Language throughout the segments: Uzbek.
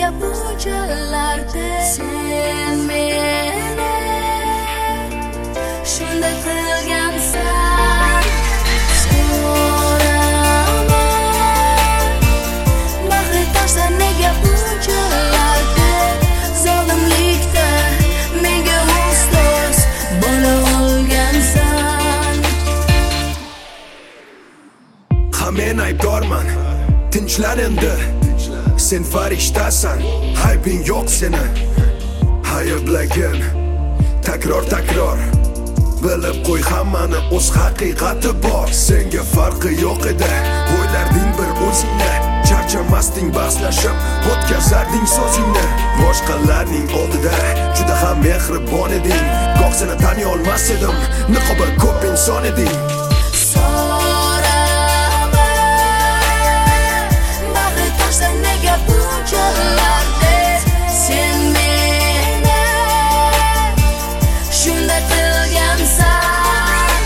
nega bunchalarda sen meni shunday qilgansan? So'raman, bahri toshda nega bunchalarda zolimlikda menga ustoz bo'la olgansan? Ha men aybdorman, tinchlan endi. Sen farishtasan, aybing yo'q seni. Ayblagin takror bilib qo'y, hammani o'z haqiqati bor. Senga farqi yo'q edi, o'ylarding bir o'zingni. Charchamasding bahslashib, o'tkazarding so'zingni. Boshqalarning oldida juda ham mehribon eding. Goh seni taniy olmas edim, niqobi ko'p inson eding. Nega bunchalarda sen meni shunday qilgansan?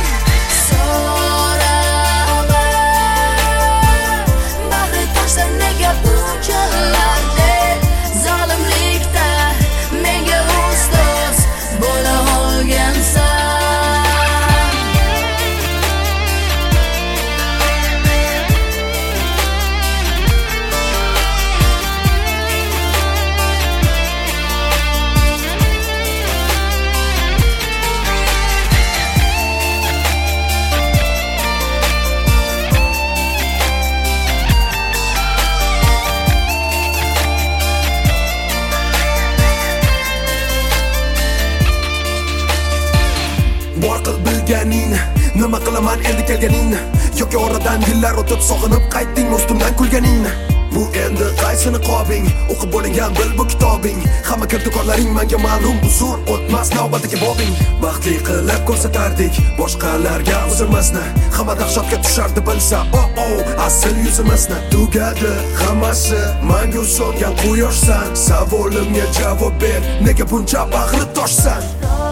So'raman, bahri toshda nega bunchalarda zolimlikda menga ustoz bo'la olgansan? Bor qil bilganing, nima qilaman endi kelganing? Yoki oradan yillar o'tib sog'inib qaytding ustimdan kulganing? Bu endi qaysi niqobing? O'qib bo'lingan bil bu kitobing. Hamma kirdikorlaring menga ma'lum, uzr o'tmas navbatdagi bobing. Baxtli qilib ko'rsatardik boshqalarga o'zimizni. Hamma dahshatga tushardi bilsa, asl yuzimizni. Tugadi hammasi, menga so'ngan quyoshsan. Savolimga javob ber, nega buncha bag'ri toshsan?